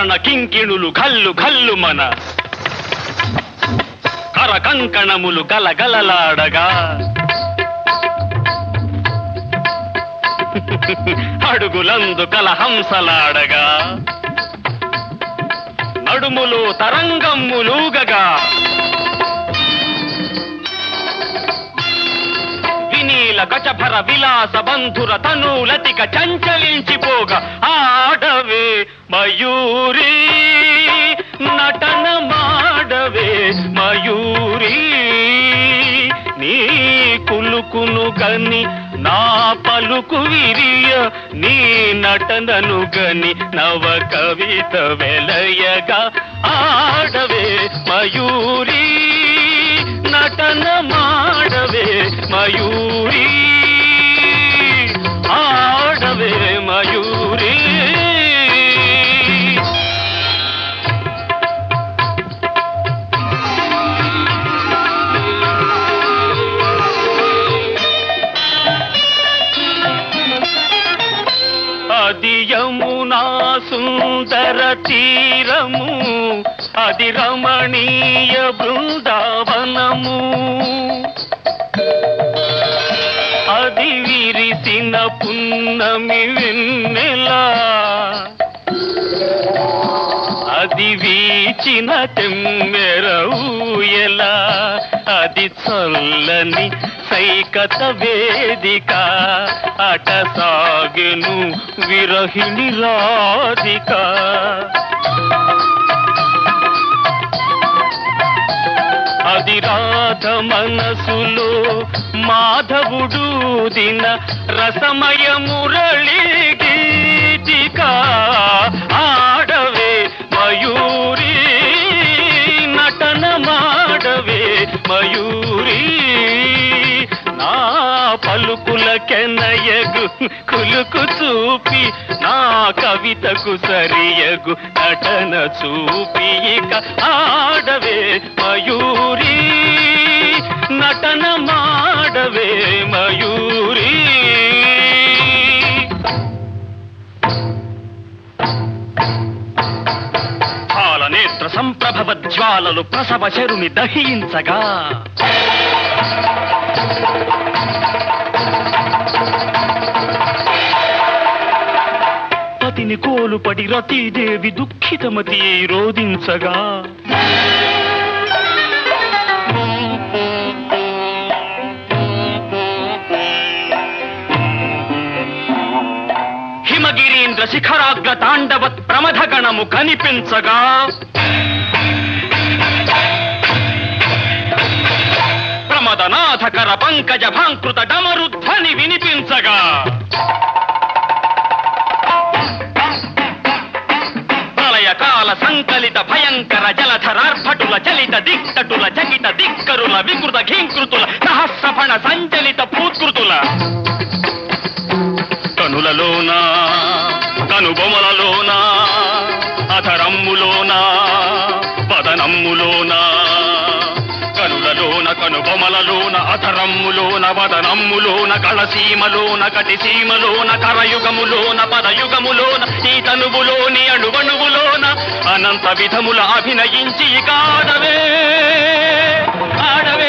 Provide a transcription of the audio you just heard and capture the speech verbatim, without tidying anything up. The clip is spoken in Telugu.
కరణ కింకిణులు గల్లు గల్లు మన కర కంకణములు గలగలలాడగా అడుగులందు కలహంసలాడగా నడుములు తరంగమ్ములూగగా వినీల గజభర విలాస బంధుర తనూలతిక చంచలించిపోగా ఆడవే మయూరి నటన మాడవే మయూరి నీ కులుకును గని నా పలుకు విరియ నీ నటనను గని నవ కవిత వెలయగా ఆడవే మయూరి నటన మాడవే మయూరి ఆడవే మయూరి అది యమునా సుందర తీరము అది రమణీయ బృందావనము అది విరిసిన పున్నమి వెన్నెల అది వీచిన తెమ్మెర ఊయల అది చల్లని సైకత వేదిక అట సాగెను విరహిణి రాధిక అది రాధ మనసులో మాధవుడు దిన రసమయ మురళి గీతిక ఆడవే మయూరి నటన మాడవే మయూరి నా పలుకుల కెనయగు కులుకు చూపి నా కవితకు సరియగు నటన చూపి ఇక ఆడవే మయూరి నటన మాడవే మయూరి పాలనేత్ర సంప్రభవ జ్వాలలు ప్రసవ శరుని దహించగా పతిని కోలుపడి రతీదేవి దుఃఖితమతి రోధించగా హిమగిరీంద్ర శిఖరాగ్ర తాండవత్ ప్రమథగణము కనిపించగా ప్రమదనాథకర పంకజ భాంకృత డమరుధ్వని వినిపించగా ప్రళయకాల సంకలిత భయంకర జలధరార్భటుల చలిత దిక్కటుల చకిత దిక్కరుల వికృత ఘీంకృతుల సహస్రఫణ సంచలిత పూత్కృతుల కనులలోన కనుబొమలలోన అధరమ్ములోన వదనమ్ములోన కనులలోన కనుబొమలలోన అధరమ్ములోన వదనమ్ములోన కళసీమలోన కటిసీమలోన కరయుగములోన పదయుగములోన ఈ తనువులోని అణువణువులోన అనంత విధముల అభినయించి ఆడవే ఆడవే